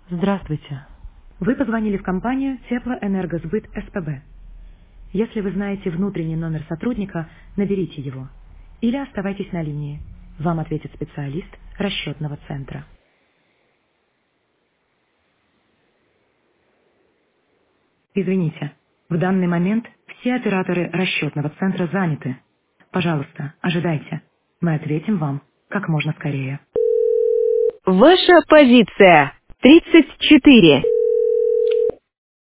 Здравствуйте. Вы позвонили в компанию Теплоэнергосбыт СПБ. Если вы знаете внутренний номер сотрудника, наберите его. Или оставайтесь на линии. Вам ответит специалист расчетного центра. Извините, в данный момент все операторы расчетного центра заняты. Пожалуйста, ожидайте. Мы ответим вам как можно скорее. Ваша позиция 34.